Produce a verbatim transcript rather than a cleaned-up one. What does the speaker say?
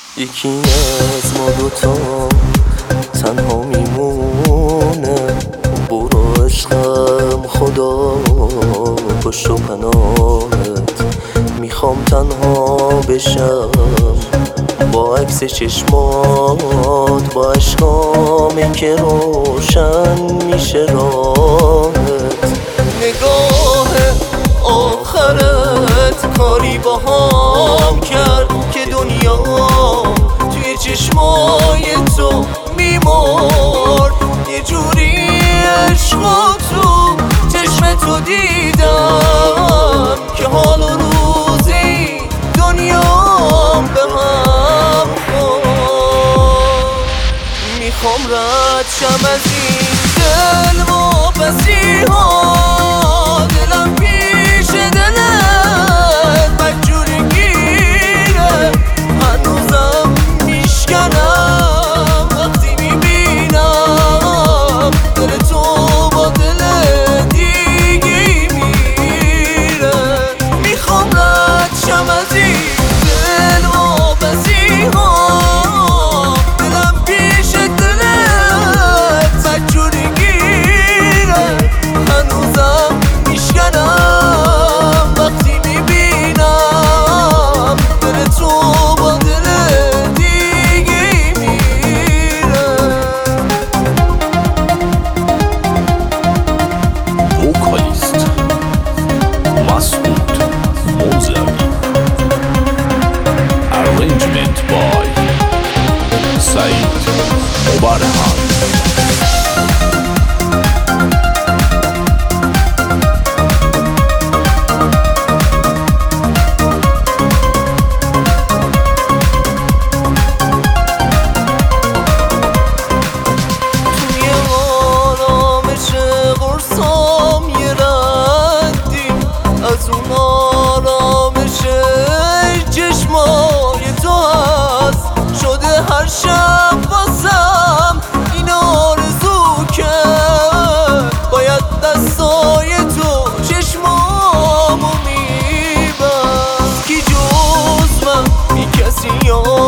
یکی از ما دوتا تنها میمونه. برو عشقم خدا پشت و پناهت، میخوام تنها بشم با عکس چشمات، با عشقامی که روشن میشه راهت. نگاه آخرت کاری با هم کرد که دنیا توی چشمای تو میمرد. یه جوری عشق تو چشم تو دیدم که حال و روزی دنیام به هم خورد. میخوام رد شم از این دل واپسی ها، دلم پیش دلت بدجوری گیره، هنوزم میشکنم وقتی میبینم دل تو با دل دیگی میره. میخوام رد شم از این دل واپسی ها، دلم پیش دلت بدجوری گیره، هنوزم میشکنم وقتی میبینم دل تو با دل دیگی میره. وکالیست مسعود موزوی. Arrangement by سعید مبرهان. از اون آرامش چشمای تو هست شده هر شب واسم این آرزو که باید دستای تو چشمامو میبست. کی جز من بی کسی